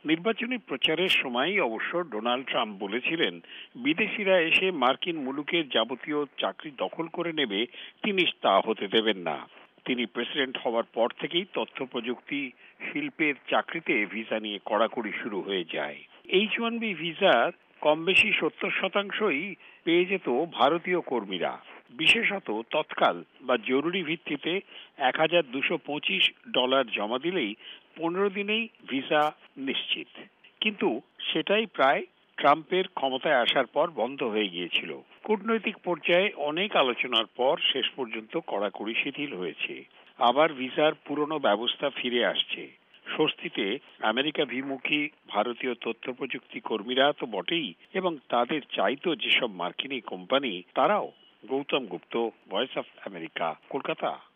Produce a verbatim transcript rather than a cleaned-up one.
নির্বাচনী প্রচারের সময় অবশ্য ডোনাল্ড ট্রাম্প বলেছিলেন, বিদেশিরা এসে মার্কিন মুলুকের যাবতীয় চাকরি দখল করে নেবে, তিনি তা হতে দেবেন না। তিনি প্রেসিডেন্ট হওয়ার পর থেকেই তথ্য প্রযুক্তি শিল্পের চাকরিতে ভিসা নিয়ে কড়াকড়ি শুরু হয়ে যায়। এইচ ওয়ান বি ভিসার কম বেশি সত্তর শতাংশই পেয়ে যেত ভারতীয় কর্মীরা। বিশেষত তৎকাল বা জরুরি ভিত্তিতে এক হাজার দুশো পঁচিশ ডলার জমা দিলেই পনেরো দিনেই ভিসা নিশ্চিত। কিন্তু সেটাই প্রায় ট্রাম্পের ক্ষমতায় আসার পর বন্ধ হয়ে গিয়েছিল। কূটনৈতিক পর্যায়ে অনেক আলোচনার পর শেষ পর্যন্ত কড়াকড়ি শিথিল হয়েছে। আবার ভিসার পুরনো ব্যবস্থা ফিরে আসছে। স্বস্তিতে আমেরিকাভিমুখী ভারতীয় তথ্য প্রযুক্তি কর্মীরা তো বটেই, এবং তাদের চাইতো যেসব মার্কিনী কোম্পানি, তারাও। Gautam Gupta, voice of America, Kolkata.